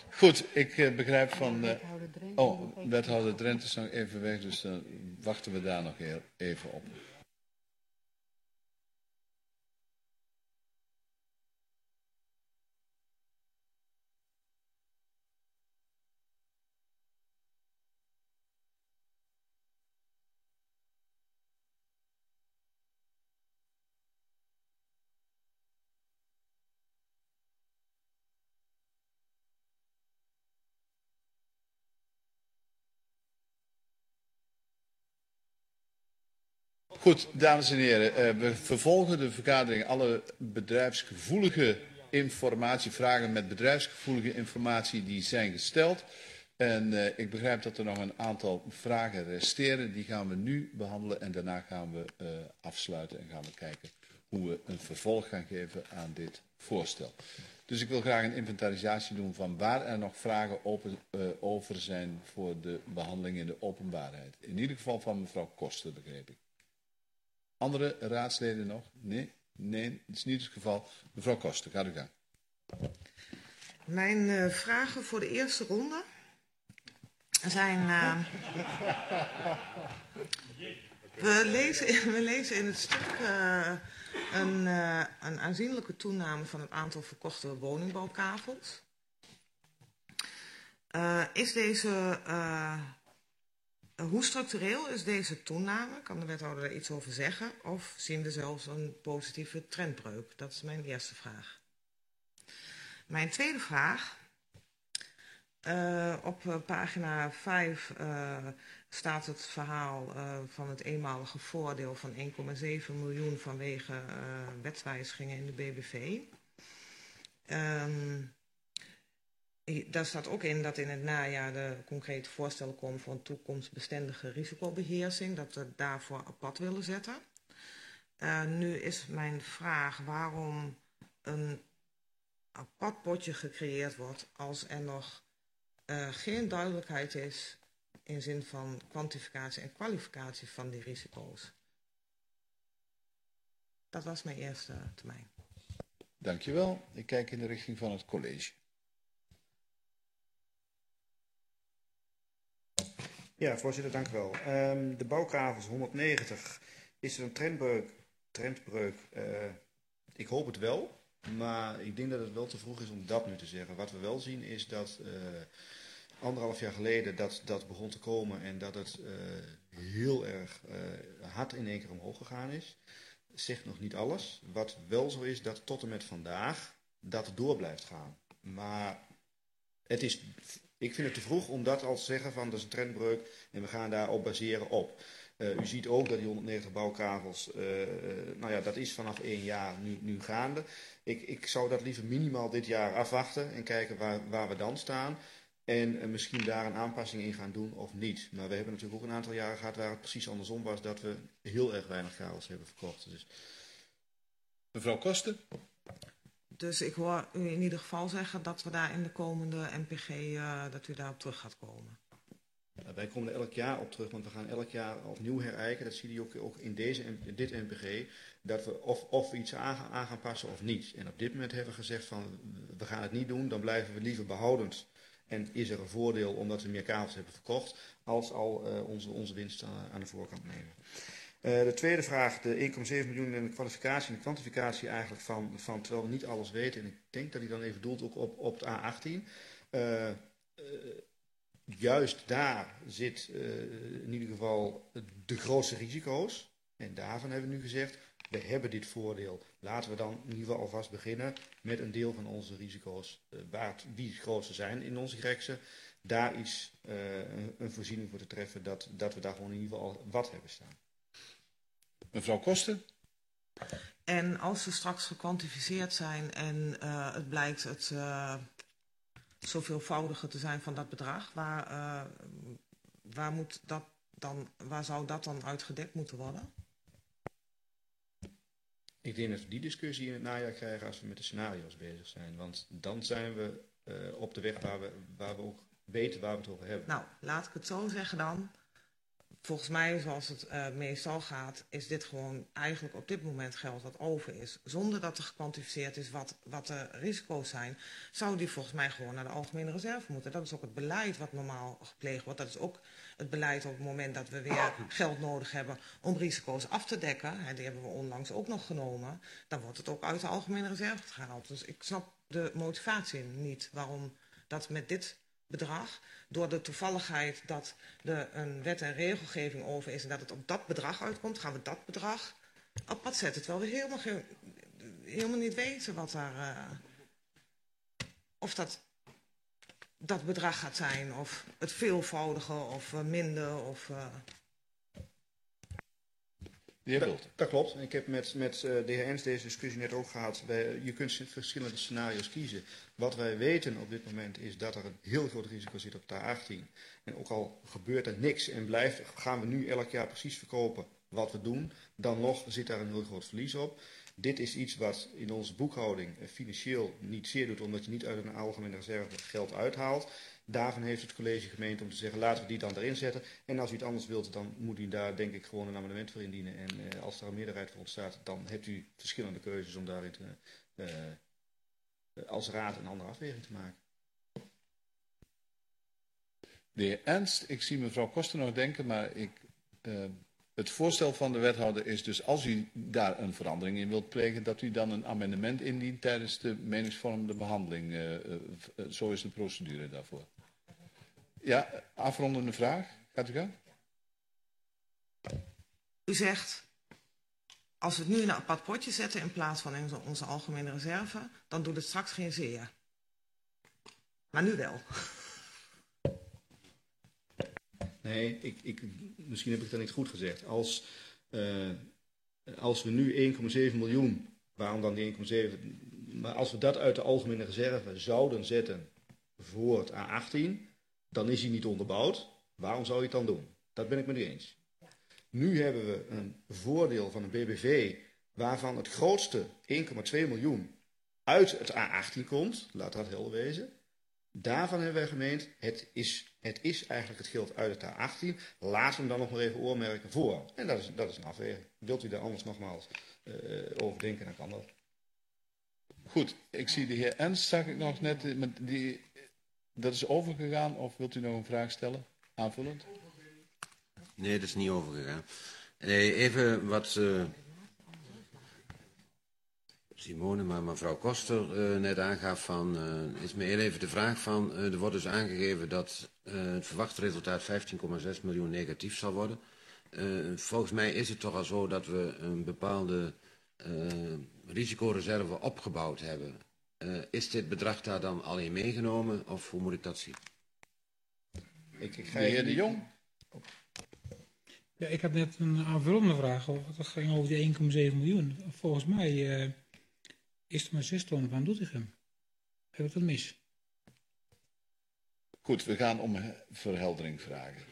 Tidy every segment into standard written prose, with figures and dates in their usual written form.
Goed, ik begrijp van... wethouder Drent is nog even weg, dus dan wachten we daar nog even op. Goed, dames en heren, we vervolgen de vergadering. Alle bedrijfsgevoelige informatie, vragen met bedrijfsgevoelige informatie, die zijn gesteld. En ik begrijp dat er nog een aantal vragen resteren. Die gaan we nu behandelen en daarna gaan we afsluiten en gaan we kijken hoe we een vervolg gaan geven aan dit voorstel. Dus ik wil graag een inventarisatie doen van waar er nog vragen over zijn voor de behandeling in de openbaarheid. In ieder geval van mevrouw Koster, begreep ik. Andere raadsleden nog? Nee? Nee, dat is niet het geval. Mevrouw Koster, gaat u gang. Mijn vragen voor de eerste ronde zijn... we lezen in het stuk een aanzienlijke toename van het aantal verkochte woningbouwkavels. Is deze... Hoe structureel is deze toename? Kan de wethouder daar iets over zeggen? Of zien we zelfs een positieve trendbreuk? Dat is mijn eerste vraag. Mijn tweede vraag. Op pagina 5 staat het verhaal van het eenmalige voordeel van 1,7 miljoen vanwege wetswijzigingen in de BBV. Daar staat ook in dat in het najaar de concrete voorstellen komen voor een toekomstbestendige risicobeheersing. Dat we daarvoor apart willen zetten. Nu is mijn vraag waarom een apart potje gecreëerd wordt als er nog geen duidelijkheid is in zin van kwantificatie en kwalificatie van die risico's. Dat was mijn eerste termijn. Dankjewel. Ik kijk in de richting van het college. Ja, voorzitter, dank u wel. De bouwkavels 190, is er een trendbreuk? Ik hoop het wel, maar ik denk dat het wel te vroeg is om dat nu te zeggen. Wat we wel zien is dat 1,5 jaar geleden dat begon te komen en dat het heel erg hard in één keer omhoog gegaan is. Zegt nog niet alles. Wat wel zo is, dat tot en met vandaag dat door blijft gaan. Maar het is... Ik vind het te vroeg om dat al te zeggen van dat is een trendbreuk en we gaan daarop baseren op. U ziet ook dat die 190 bouwkavels, nou ja, dat is vanaf 1 jaar nu gaande. Ik zou dat liever minimaal dit jaar afwachten en kijken waar we dan staan. En misschien daar een aanpassing in gaan doen of niet. Maar we hebben natuurlijk ook een aantal jaren gehad waar het precies andersom was, dat we heel erg weinig kavels hebben verkocht. Dus... Mevrouw Koster? Dus ik hoor u in ieder geval zeggen dat we daar in de komende NPG, dat u daarop terug gaat komen. Wij komen er elk jaar op terug, want we gaan elk jaar opnieuw herijken. Dat zie je ook in dit NPG, dat we of we iets aan gaan passen of niet. En op dit moment hebben we gezegd van, we gaan het niet doen, dan blijven we liever behoudend. En is er een voordeel omdat we meer kavels hebben verkocht, als al onze winst aan de voorkant nemen. De tweede vraag, de 1,7 miljoen en de kwalificatie en de kwantificatie eigenlijk van terwijl we niet alles weten. En ik denk dat hij dan even doelt ook op het A18. Juist daar zit in ieder geval de grootste risico's. En daarvan hebben we nu gezegd, we hebben dit voordeel. Laten we dan in ieder geval alvast beginnen met een deel van onze risico's. Wie het grootste zijn in onze greksen. Daar is een voorziening voor te treffen dat we daar gewoon in ieder geval wat hebben staan. Mevrouw Koster? En als ze straks gekwantificeerd zijn en het blijkt het zoveelvoudige te zijn van dat bedrag, waar zou dat dan uitgedekt moeten worden? Ik denk dat we die discussie in het najaar krijgen als we met de scenario's bezig zijn. Want dan zijn we op de weg waar we ook weten waar we het over hebben. Nou, laat ik het zo zeggen dan. volgens mij, zoals het meestal gaat, is dit gewoon eigenlijk op dit moment geld wat over is. Zonder dat er gekwantificeerd is wat de risico's zijn, zou die volgens mij gewoon naar de algemene reserve moeten. Dat is ook het beleid wat normaal gepleegd wordt. Dat is ook het beleid op het moment dat we weer geld nodig hebben om risico's af te dekken. Hè, die hebben we onlangs ook nog genomen. Dan wordt het ook uit de algemene reserve gehaald. Dus ik snap de motivatie niet waarom dat met dit bedrag, door de toevalligheid dat er een wet en regelgeving over is en dat het op dat bedrag uitkomt, gaan we dat bedrag apart zetten. Terwijl we helemaal niet weten wat daar, of dat bedrag gaat zijn, of het veelvoudige, of minder, of... Dat klopt. Ik heb met de heer Ernst deze discussie net ook gehad. Je kunt verschillende scenario's kiezen. Wat wij weten op dit moment is dat er een heel groot risico zit op de A18. En ook al gebeurt er niks en gaan we nu elk jaar precies verkopen wat we doen, dan nog zit daar een heel groot verlies op. Dit is iets wat in onze boekhouding financieel niet zeer doet, omdat je niet uit een algemene reserve geld uithaalt. Daarvan heeft het college gemeend om te zeggen, laten we die dan erin zetten. En als u het anders wilt, dan moet u daar denk ik gewoon een amendement voor indienen. En als er een meerderheid voor ontstaat, dan hebt u verschillende keuzes om daarin als raad een andere afweging te maken. De heer Ernst, ik zie mevrouw Koster nog denken, maar het voorstel van de wethouder is dus als u daar een verandering in wilt plegen, dat u dan een amendement indient tijdens de meningsvormende behandeling. Zo is de procedure daarvoor. Ja, afrondende vraag. Gaat u gang? U zegt, als we het nu in een apart potje zetten in plaats van in onze algemene reserve, dan doet het straks geen zeer. Maar nu wel. Nee, misschien heb ik dat niet goed gezegd. Als we nu 1,7 miljoen, waarom dan die 1,7? Maar als we dat uit de algemene reserve zouden zetten voor het A18, dan is hij niet onderbouwd. Waarom zou je het dan doen? Dat ben ik met u eens. Nu hebben we een voordeel van een BBV waarvan het grootste 1,2 miljoen uit het A18 komt. Laat dat helder wezen. Daarvan hebben wij gemeend, het is eigenlijk het geld uit het A18. Laten we hem dan nog maar even oormerken voor. En dat is een afweging. Wilt u daar anders nogmaals over denken, dan kan dat. Goed, ik zie de heer Ernst, zag ik nog net, dat is overgegaan, of wilt u nog een vraag stellen? Aanvullend? Nee, dat is niet overgegaan. Nee, even wat Simone, maar mevrouw Koster net aangaf van, is me heel even de vraag van, er wordt dus aangegeven dat het verwachte resultaat 15,6 miljoen negatief zal worden. Volgens mij is het toch al zo dat we een bepaalde risicoreserve opgebouwd hebben. Is dit bedrag daar dan al in meegenomen of hoe moet ik dat zien? De heer De Jong. Ja, ik had net een aanvullende vraag. Dat ging over die 1,7 miljoen. Volgens mij is er maar 6 ton van Doetinchem. Heb ik dat mis? Goed, we gaan om verheldering vragen.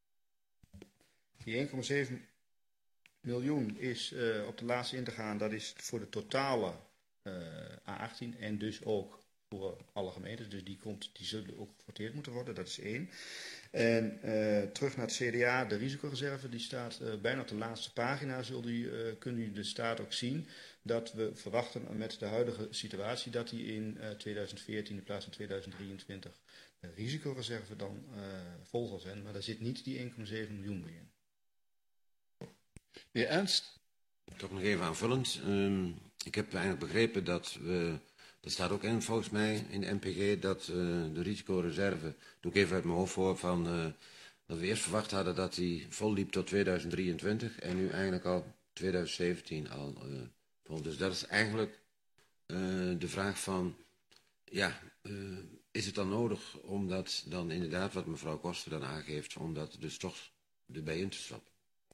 Die 1,7 miljoen is op de laatste in te gaan. Dat is voor de totale A18 en dus ook voor alle gemeentes. Dus die zullen ook geforteerd moeten worden. Dat is 1. En terug naar het CDA, de risicoreserve, die staat bijna op de laatste pagina. Kunt u de staat ook zien dat we verwachten met de huidige situatie dat die in 2014 in plaats van 2023 de risicoreserve dan vol zal zijn. Maar daar zit niet die 1,7 miljoen meer in. De heer Ernst? Toch nog even aanvullend. Ik heb eigenlijk begrepen dat we... Er staat ook in, volgens mij, in de NPG, dat de risicoreserve, doe ik even uit mijn hoofd voor, van, dat we eerst verwacht hadden dat die vol liep tot 2023 en nu eigenlijk al 2017 al vol. Dus dat is eigenlijk de vraag van, ja, is het dan nodig om dat dan inderdaad, wat mevrouw Koster dan aangeeft, om dat dus toch erbij in te stappen?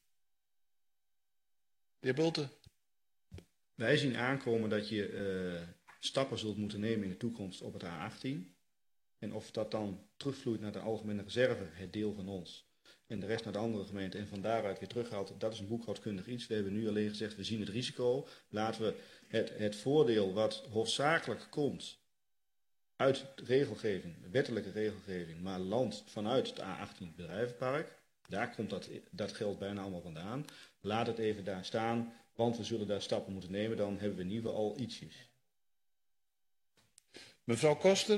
De heer Bulten? Wij zien aankomen dat je stappen zult moeten nemen in de toekomst op het A18. En of dat dan terugvloeit naar de algemene reserve, het deel van ons, en de rest naar de andere gemeente en van daaruit weer terughaalt, dat is een boekhoudkundig iets. We hebben nu alleen gezegd, we zien het risico. Laten we het voordeel wat hoofdzakelijk komt uit regelgeving, wettelijke regelgeving, maar landt vanuit het A18 bedrijvenpark, Daar komt dat geld bijna allemaal vandaan. Laat het even daar staan, want we zullen daar stappen moeten nemen. Dan hebben we in ieder geval al ietsjes. Mevrouw Koster?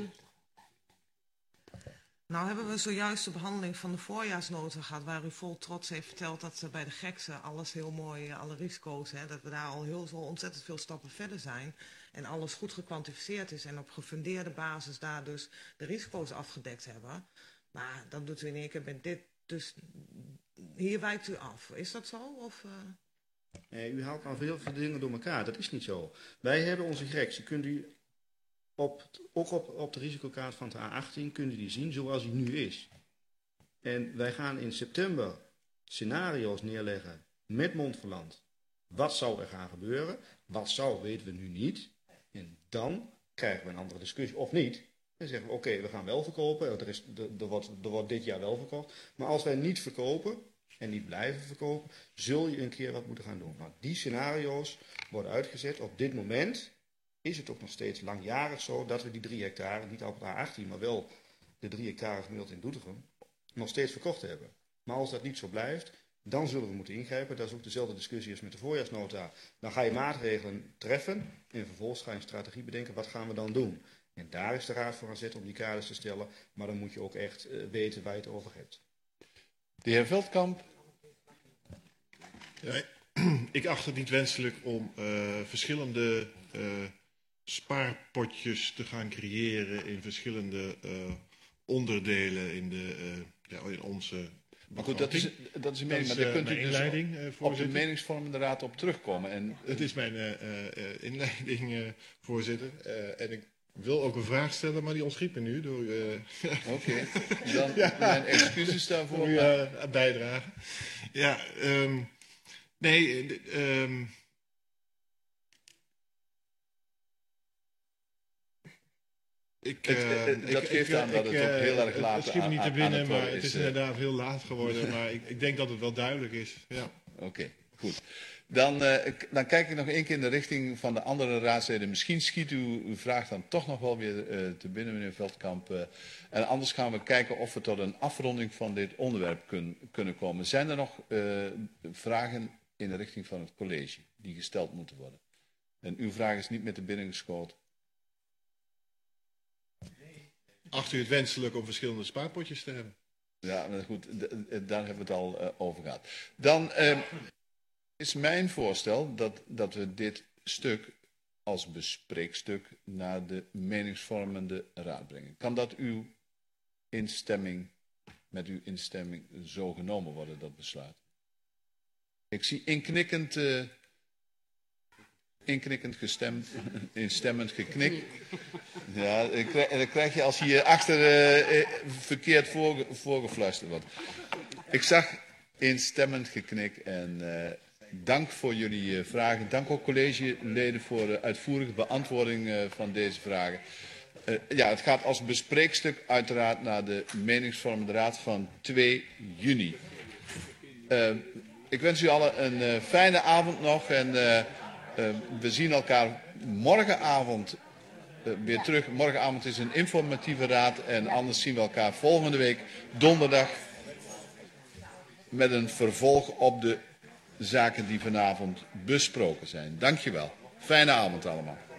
Nou hebben we zojuist de behandeling van de voorjaarsnota gehad, waar u vol trots heeft verteld dat bij de gekse alles heel mooi, alle risico's, dat we daar al heel zo ontzettend veel stappen verder zijn. En alles goed gekwantificeerd is en op gefundeerde basis daar dus de risico's afgedekt hebben. Maar dat doet u in één keer met dit, dus hier wijkt u af. Is dat zo? Of, U haalt nou heel veel dingen door elkaar, dat is niet zo. Wij hebben onze GREX, die kunt u ook op de risicokaart van de A18 kunt u die zien zoals die nu is. En wij gaan in september scenario's neerleggen met Montferland. Wat zou er gaan gebeuren? Wat zou, weten we nu niet. En dan krijgen we een andere discussie, of niet. Dan zeggen we, oké, we gaan wel verkopen. Er wordt dit jaar wel verkocht. Maar als wij niet verkopen en niet blijven verkopen, zul je een keer wat moeten gaan doen. Nou, die scenario's worden uitgezet. Op dit moment is het ook nog steeds langjarig zo dat we die 3 hectare, niet op het A18, maar wel de 3 hectare gemiddeld in Doetinchem, nog steeds verkocht hebben. Maar als dat niet zo blijft, dan zullen we moeten ingrijpen. Dat is ook dezelfde discussie als met de voorjaarsnota. Dan ga je maatregelen treffen en vervolgens ga je een strategie bedenken, wat gaan we dan doen? En daar is de raad voor aan zet om die kaders te stellen, maar dan moet je ook echt weten waar je het over hebt. De heer Veldkamp. Ja, ik acht het niet wenselijk om verschillende spaarpotjes te gaan creëren in verschillende onderdelen in onze. Maar goed, dat is een mening, maar daar kunt u dus op de meningsvormende raad op terugkomen. En het is mijn inleiding, voorzitter. En ik wil ook een vraag stellen, maar die ontschiet me nu door u. Oké, dan mijn excuses daarvoor. Voor uw bijdrage. Ja, dat geeft aan dat het ook heel erg laat het schiet me niet te binnen, maar is. Het is inderdaad heel laat geworden. Maar ik denk dat het wel duidelijk is. Ja. Oké, goed. Dan kijk ik nog één keer in de richting van de andere raadsleden. Misschien schiet uw vraag dan toch nog wel weer te binnen, meneer Veldkamp. En anders gaan we kijken of we tot een afronding van dit onderwerp kunnen komen. Zijn er nog vragen in de richting van het college die gesteld moeten worden? En uw vraag is niet met de binnen geschoten. Acht u het wenselijk om verschillende spaarpotjes te hebben? Ja, maar goed, daar hebben we het al over gehad. Dan is mijn voorstel dat we dit stuk als bespreekstuk naar de meningsvormende raad brengen. Kan dat met uw instemming zo genomen worden, dat besluit? Ik zie inknikkend gestemd, instemmend geknik. Ja, dat krijg je als hier achter verkeerd voorgefluisterd wordt. Ik zag instemmend geknik en dank voor jullie vragen. Dank ook collegeleden voor de uitvoerige beantwoording van deze vragen. Ja, het gaat als bespreekstuk uiteraard naar de meningsvormende raad van 2 juni. Ik wens u allen een fijne avond nog en we zien elkaar morgenavond weer terug. Morgenavond is een informatieve raad en anders zien we elkaar volgende week donderdag met een vervolg op de zaken die vanavond besproken zijn. Dank je wel. Fijne avond allemaal.